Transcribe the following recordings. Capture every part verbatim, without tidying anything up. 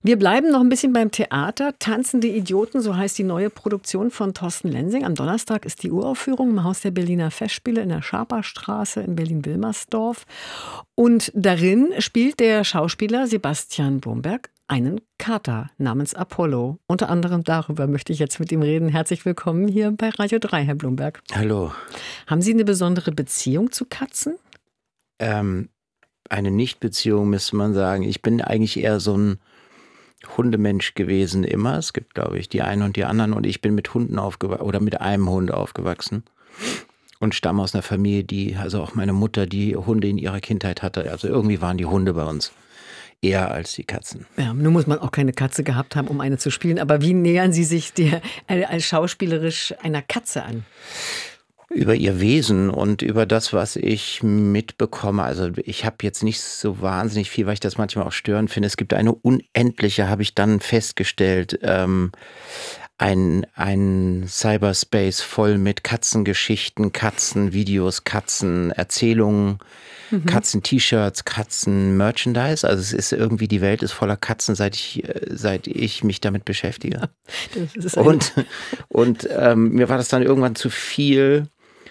Wir bleiben noch ein bisschen beim Theater. Tanzende Idioten, so heißt die neue Produktion von Thorsten Lensing. Am Donnerstag ist die Uraufführung im Haus der Berliner Festspiele in der Schaperstraße in Berlin-Wilmersdorf. Und darin spielt der Schauspieler Sebastian Brumberg einen Kater namens Apollo. Unter anderem darüber möchte ich jetzt mit ihm reden. Herzlich willkommen hier bei Radio drei, Herr Brumberg. Hallo. Haben Sie eine besondere Beziehung zu Katzen? Ähm, eine Nichtbeziehung, müsste man sagen. Ich bin eigentlich eher so ein Hundemensch gewesen immer. Es gibt, glaube ich, die einen und die anderen. Und ich bin mit Hunden aufgewachsen oder mit einem Hund aufgewachsen. Und stamme aus einer Familie, die, also auch meine Mutter, die Hunde in ihrer Kindheit hatte. Also irgendwie waren die Hunde bei uns eher als die Katzen. Ja, nun muss man auch keine Katze gehabt haben, um eine zu spielen. Aber wie nähern Sie sich der, als schauspielerisch einer Katze an? Über ihr Wesen und über das, was ich mitbekomme. Also ich habe jetzt nicht so wahnsinnig viel, weil ich das manchmal auch störend finde. Es gibt eine unendliche, habe ich dann festgestellt, ähm, ein, ein Cyberspace voll mit Katzengeschichten, Katzenvideos, Katzenerzählungen, mhm. Katzen-T-Shirts, Katzen-Merchandise. Also es ist irgendwie, die Welt ist voller Katzen, seit ich, seit ich mich damit beschäftige. Das ist und und ähm, mir war das dann irgendwann zu viel.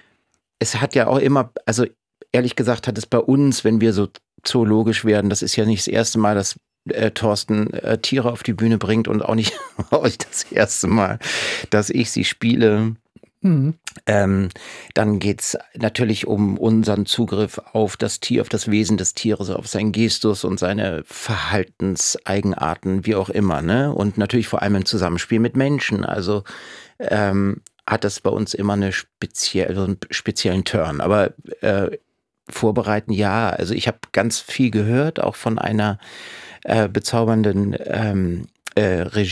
Es hat ja auch immer, also ehrlich gesagt hat es bei uns, wenn wir so zoologisch werden, das ist ja nicht das erste Mal, dass äh, Thorsten äh, Tiere auf die Bühne bringt und auch nicht, auch nicht das erste Mal, dass ich sie spiele. Mhm. Ähm, dann geht es natürlich um unseren Zugriff auf das Tier, auf das Wesen des Tieres, auf seinen Gestus und seine Verhaltenseigenarten, wie auch immer, ne? Und natürlich vor allem im Zusammenspiel mit Menschen. Also ähm, hat das bei uns immer eine speziell, so einen speziellen Turn. Aber äh, vorbereiten, ja. Also ich habe ganz viel gehört, auch von einer äh, bezaubernden ähm, äh,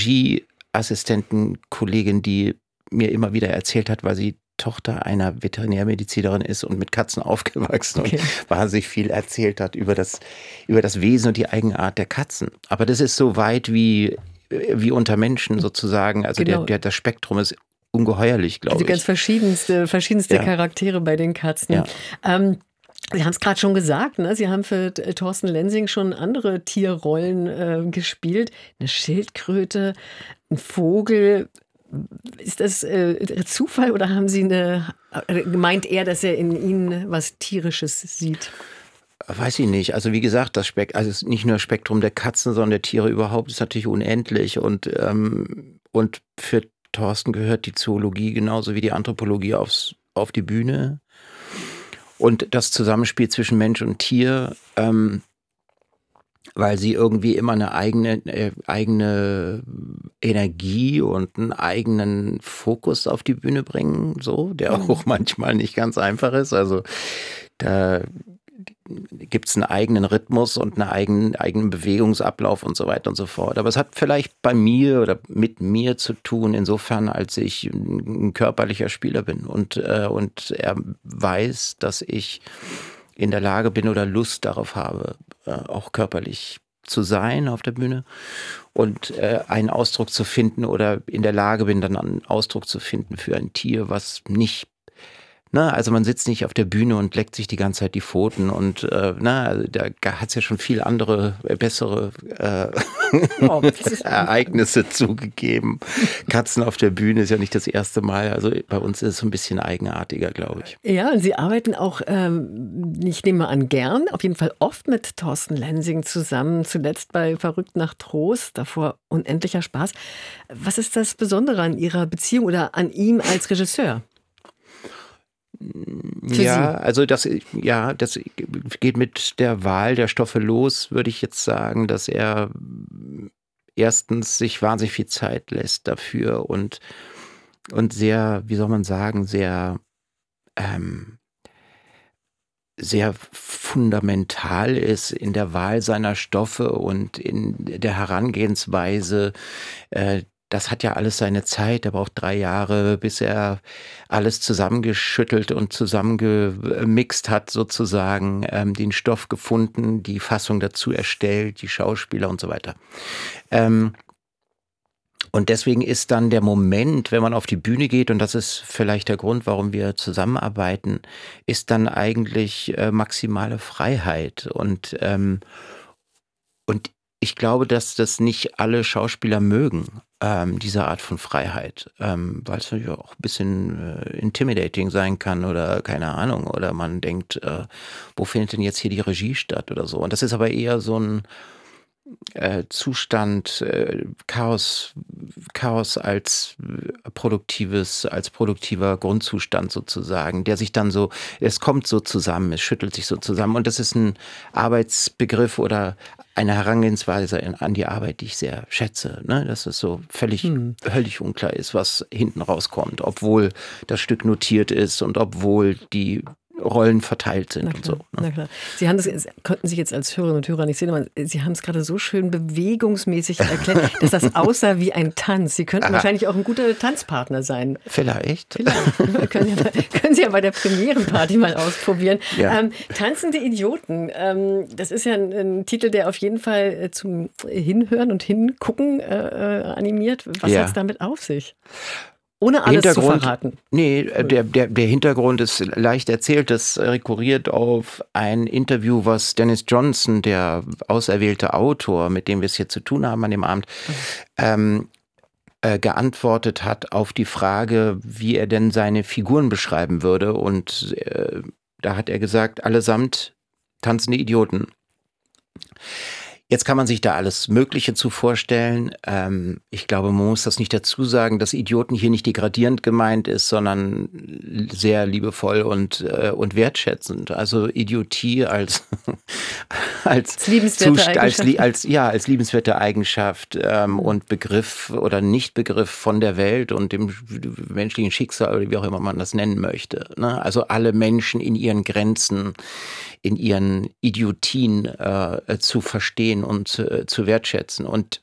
Regieassistentenkollegin, die mir immer wieder erzählt hat, weil sie Tochter einer Veterinärmedizinerin ist und mit Katzen aufgewachsen okay. und wahnsinnig viel erzählt hat über das, über das Wesen und die Eigenart der Katzen. Aber das ist so weit wie, wie unter Menschen sozusagen. Also genau. der, der, das Spektrum ist ungeheuerlich, glaube ich. Also ganz verschiedenste, verschiedenste ja. Charaktere bei den Katzen. Ja. Ähm, Sie haben es gerade schon gesagt, ne? Sie haben für Thorsten Lensing schon andere Tierrollen äh, gespielt. Eine Schildkröte, ein Vogel. Ist das äh, Zufall oder haben Sie eine, äh, meint er, dass er in Ihnen was Tierisches sieht? Weiß ich nicht. Also wie gesagt, das Spek- also nicht nur das Spektrum der Katzen, sondern der Tiere überhaupt ist natürlich unendlich. Und, ähm, und für Thorsten gehört die Zoologie genauso wie die Anthropologie aufs, auf die Bühne. Und das Zusammenspiel zwischen Mensch und Tier, ähm, weil sie irgendwie immer eine eigene, äh, eigene Energie und einen eigenen Fokus auf die Bühne bringen, so, der mhm. auch manchmal nicht ganz einfach ist. Also da gibt es einen eigenen Rhythmus und einen eigenen, eigenen Bewegungsablauf und so weiter und so fort. Aber es hat vielleicht bei mir oder mit mir zu tun, insofern, als ich ein körperlicher Spieler bin und, äh, und er weiß, dass ich in der Lage bin oder Lust darauf habe, äh, auch körperlich zu sein auf der Bühne und äh, einen Ausdruck zu finden oder in der Lage bin, dann einen Ausdruck zu finden für ein Tier, was nicht, na, also man sitzt nicht auf der Bühne und leckt sich die ganze Zeit die Pfoten und äh, na, also da hat es ja schon viel andere, äh, bessere äh, oh, Ereignisse zugegeben. Katzen auf der Bühne ist ja nicht das erste Mal, also bei uns ist es so ein bisschen eigenartiger, glaube ich. Ja, und Sie arbeiten auch, ähm, ich nehme an, gern, auf jeden Fall oft mit Thorsten Lensing zusammen, zuletzt bei Verrückt nach Trost, davor Unendlicher Spaß. Was ist das Besondere an Ihrer Beziehung oder an ihm als Regisseur? Für ja, Sie. also das, ja, das geht mit der Wahl der Stoffe los, würde ich jetzt sagen, dass er erstens sich wahnsinnig viel Zeit lässt dafür und, und sehr, wie soll man sagen, sehr, ähm, sehr fundamental ist in der Wahl seiner Stoffe und in der Herangehensweise. Äh, Das hat ja alles seine Zeit. Er braucht drei Jahre, bis er alles zusammengeschüttelt und zusammengemixt hat, sozusagen, ähm, den Stoff gefunden, die Fassung dazu erstellt, die Schauspieler und so weiter. Ähm, und deswegen ist dann der Moment, wenn man auf die Bühne geht, und das ist vielleicht der Grund, warum wir zusammenarbeiten, ist dann eigentlich äh, maximale Freiheit. Und, ähm, und ich glaube, dass das nicht alle Schauspieler mögen, ähm, diese Art von Freiheit, ähm, weil es natürlich auch ein bisschen äh, intimidating sein kann oder keine Ahnung, oder man denkt, äh, wo findet denn jetzt hier die Regie statt oder so. Und das ist aber eher so ein äh, Zustand, äh, Chaos, Chaos als äh, produktives, als produktiver Grundzustand sozusagen, der sich dann so, es kommt so zusammen, es schüttelt sich so zusammen. Und das ist ein Arbeitsbegriff oder eine Herangehensweise in, an die Arbeit, die ich sehr schätze, ne? Dass es so völlig, Hm. völlig unklar ist, was hinten rauskommt, obwohl das Stück notiert ist und obwohl die Rollen verteilt sind Na und klar, so. na klar. Sie haben das, es konnten sich jetzt als Hörerinnen und Hörer nicht sehen, aber Sie haben es gerade so schön bewegungsmäßig erklärt, dass das aussah wie ein Tanz. Sie könnten Aha. wahrscheinlich auch ein guter Tanzpartner sein. Vielleicht. Vielleicht. können, Sie, können Sie ja bei der Premierenparty mal ausprobieren. Ja. Ähm, Tanzende Idioten, ähm, das ist ja ein, ein Titel, der auf jeden Fall äh, zum Hinhören und Hingucken äh, animiert. Was Ja. hat es damit auf sich? Ohne alles zu verraten. Nee, der, der, der Hintergrund ist leicht erzählt. Das rekurriert auf ein Interview, was Dennis Johnson, der auserwählte Autor, mit dem wir es hier zu tun haben an dem Abend, mhm. ähm, äh, geantwortet hat auf die Frage, wie er denn seine Figuren beschreiben würde. Und äh, da hat er gesagt, allesamt tanzende Idioten. Jetzt kann man sich da alles Mögliche zu vorstellen. Ähm, ich glaube, man muss das nicht dazu sagen, dass Idioten hier nicht degradierend gemeint ist, sondern sehr liebevoll und, äh, und wertschätzend. Also Idiotie als, als, als liebenswerte Zust- Eigenschaft. Als, als, ja, als liebenswerte Eigenschaft ähm, mhm. und Begriff oder Nichtbegriff von der Welt und dem menschlichen Schicksal oder wie auch immer man das nennen möchte. Ne? Also alle Menschen in ihren Grenzen, in ihren Idiotien äh, zu verstehen und äh, zu wertschätzen. Und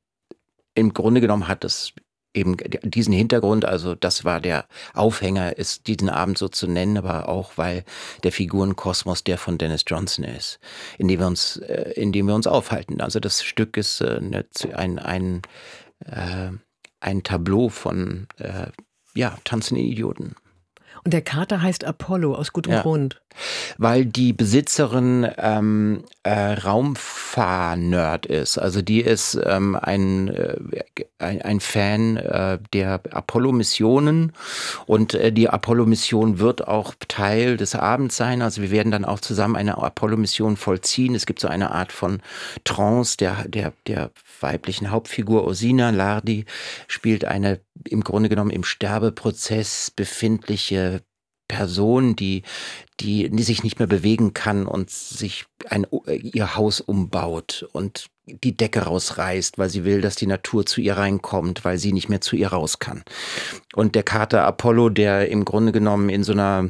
im Grunde genommen hat es eben diesen Hintergrund, also das war der Aufhänger, ist diesen Abend so zu nennen, aber auch, weil der Figurenkosmos der von Dennis Johnson ist, in dem wir uns, äh, in dem wir uns aufhalten. Also das Stück ist äh, ein, ein, äh, ein Tableau von äh, ja, tanzenden Idioten. Und der Kater heißt Apollo, aus gutem ja. Grund. Weil die Besitzerin ähm, äh, Raumfahr-Nerd ist. Also die ist ähm, ein, äh, ein, ein Fan äh, der Apollo-Missionen und äh, die Apollo-Mission wird auch Teil des Abends sein. Also wir werden dann auch zusammen eine Apollo-Mission vollziehen. Es gibt so eine Art von Trance der, der, der weiblichen Hauptfigur Osina Lardi spielt eine im Grunde genommen im Sterbeprozess befindliche Person, die, die, die sich nicht mehr bewegen kann und sich ein, ihr Haus umbaut und die Decke rausreißt, weil sie will, dass die Natur zu ihr reinkommt, weil sie nicht mehr zu ihr raus kann. Und der Kater Apollo, der im Grunde genommen in so einer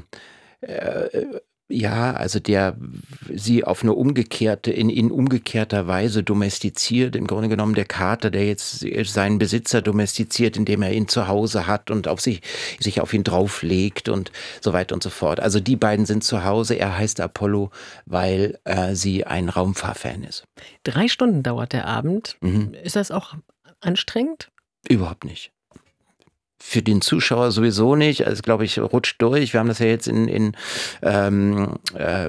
äh, ja, also der sie auf eine umgekehrte, in, in umgekehrter Weise domestiziert. Im Grunde genommen der Kater, der jetzt seinen Besitzer domestiziert, indem er ihn zu Hause hat und auf sich, sich auf ihn drauflegt und so weiter und so fort. Also die beiden sind zu Hause. Er heißt Apollo, weil äh, sie ein Raumfahrfan ist. Drei Stunden dauert der Abend. Mhm. Ist das auch anstrengend? Überhaupt nicht. Für den Zuschauer sowieso nicht. Also, glaube ich, rutscht durch. Wir haben das ja jetzt in, in, ähm, äh,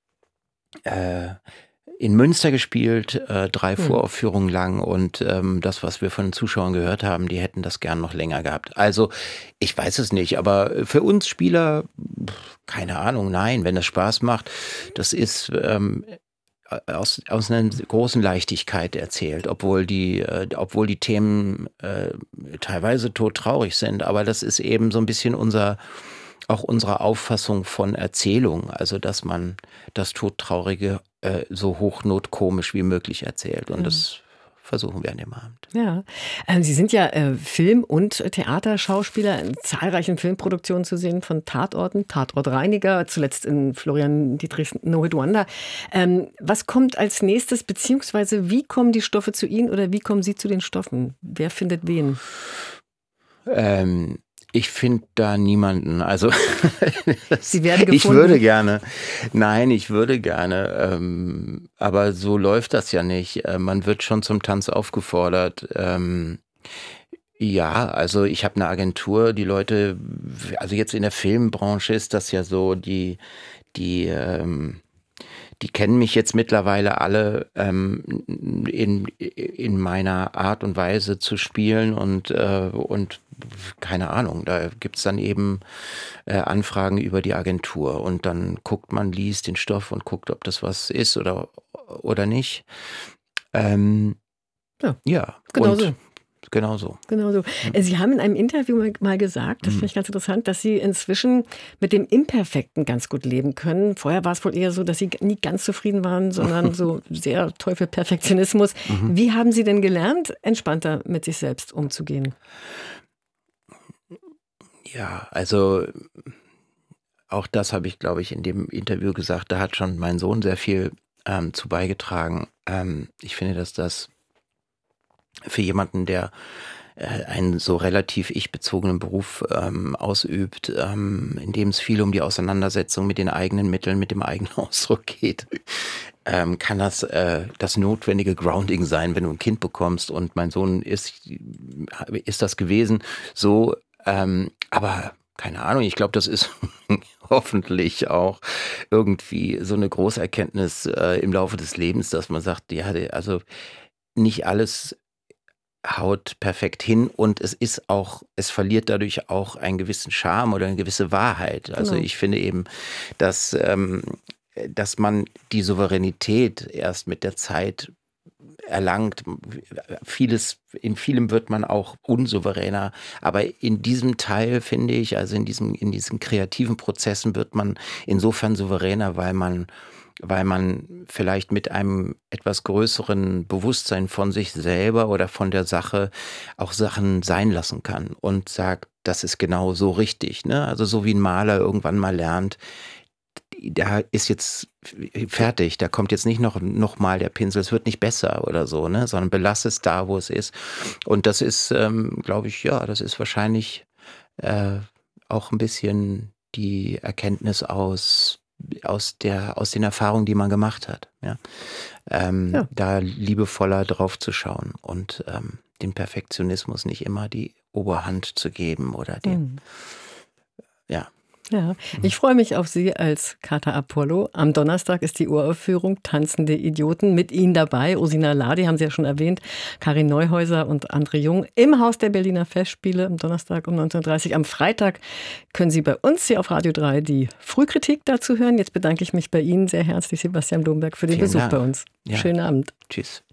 äh, in Münster gespielt, äh, drei hm. Voraufführungen lang. Und ähm, das, was wir von den Zuschauern gehört haben, die hätten das gern noch länger gehabt. Also, ich weiß es nicht. Aber für uns Spieler, keine Ahnung, nein, wenn das Spaß macht, das ist... Ähm, Aus, aus einer großen Leichtigkeit erzählt, obwohl die, äh, obwohl die Themen äh, teilweise todtraurig sind. Aber das ist eben so ein bisschen unser, auch unsere Auffassung von Erzählung. Also, dass man das Todtraurige äh, so hochnotkomisch wie möglich erzählt. Und mhm. das versuchen wir an dem Abend. Ja, ähm, Sie sind ja äh, Film- und Theaterschauspieler, in zahlreichen Filmproduktionen zu sehen, von Tatorten, Tatortreiniger, zuletzt in Florian Dietrichs No Hit Wonder. Ähm, was kommt als nächstes, beziehungsweise wie kommen die Stoffe zu Ihnen oder wie kommen Sie zu den Stoffen? Wer findet wen? Ähm... Ich finde da niemanden. Also Sie werden gefunden. Ich würde gerne. Nein, ich würde gerne. Ähm, aber so läuft das ja nicht. Äh, man wird schon zum Tanz aufgefordert. Ähm, ja, also ich habe eine Agentur. Die Leute, also jetzt in der Filmbranche ist das ja so, die, die, ähm, die kennen mich jetzt mittlerweile alle ähm, in, in meiner Art und Weise zu spielen und, äh, und keine Ahnung, da gibt es dann eben äh, Anfragen über die Agentur und dann guckt man, liest den Stoff und guckt, ob das was ist oder, oder nicht. Ähm, ja, ja, genau und so. Genau so. Genau so. Sie haben in einem Interview mal gesagt, das finde ich ganz interessant, dass Sie inzwischen mit dem Imperfekten ganz gut leben können. Vorher war es wohl eher so, dass Sie nie ganz zufrieden waren, sondern so sehr Teufel Perfektionismus. Mhm. Wie haben Sie denn gelernt, entspannter mit sich selbst umzugehen? Ja, also auch das habe ich, glaube ich, in dem Interview gesagt. Da hat schon mein Sohn sehr viel ähm, zu beigetragen. Ähm, ich finde, dass das für jemanden, der äh, einen so relativ ich-bezogenen Beruf ähm, ausübt, ähm, in dem es viel um die Auseinandersetzung mit den eigenen Mitteln, mit dem eigenen Ausdruck geht, ähm, kann das äh, das notwendige Grounding sein, wenn du ein Kind bekommst. Und mein Sohn ist, ist das gewesen. So, ähm, aber keine Ahnung, ich glaube, das ist hoffentlich auch irgendwie so eine Großerkenntnis äh, im Laufe des Lebens, dass man sagt, ja, also nicht alles haut perfekt hin und es ist auch, es verliert dadurch auch einen gewissen Charme oder eine gewisse Wahrheit. Also Genau. ich finde eben, dass, ähm, dass man die Souveränität erst mit der Zeit erlangt. Vieles, in vielem wird man auch unsouveräner, aber in diesem Teil finde ich, also in diesem, in diesen kreativen Prozessen wird man insofern souveräner, weil man weil man vielleicht mit einem etwas größeren Bewusstsein von sich selber oder von der Sache auch Sachen sein lassen kann und sagt, das ist genau so richtig. Ne? Also so wie ein Maler irgendwann mal lernt, da ist jetzt fertig, da kommt jetzt nicht noch, noch mal der Pinsel, es wird nicht besser oder so, ne? Sondern belass es da, wo es ist. Und das ist, ähm, glaube ich, ja, das ist wahrscheinlich äh, auch ein bisschen die Erkenntnis aus aus der, aus den Erfahrungen, die man gemacht hat. Ja? Ähm, Ja. Da liebevoller drauf zu schauen und ähm, dem Perfektionismus nicht immer die Oberhand zu geben oder den, Hm. ja. Ja, ich freue mich auf Sie als Kater Apollo. Am Donnerstag ist die Uraufführung Tanzende Idioten. Mit Ihnen dabei, Ursina Ladi, haben Sie ja schon erwähnt, Karin Neuhäuser und André Jung im Haus der Berliner Festspiele am Donnerstag um neunzehn Uhr dreißig. Am Freitag können Sie bei uns hier auf Radio drei die Frühkritik dazu hören. Jetzt bedanke ich mich bei Ihnen sehr herzlich, Sebastian Blumberg, für den Vielen Besuch Dank. bei uns. Ja. Schönen Abend. Tschüss.